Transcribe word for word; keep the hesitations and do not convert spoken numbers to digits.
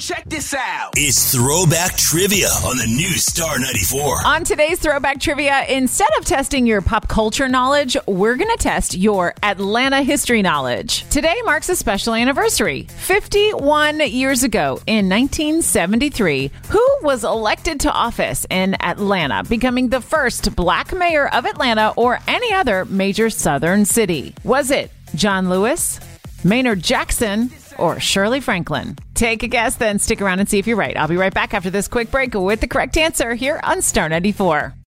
check this out. It's Throwback Trivia on the new Star ninety-four. On today's Throwback Trivia, instead of testing your pop culture knowledge, we're going to test your Atlanta history knowledge. Today marks a special anniversary. fifty-one years ago, in nineteen seventy-three, who was elected to office in Atlanta, becoming the first black mayor of Atlanta or any other major southern city? Was it John Lewis, Maynard Jackson, or Shirley Franklin? Take a guess, then stick around and see if you're right. I'll be right back after this quick break with the correct answer here on Star ninety-four.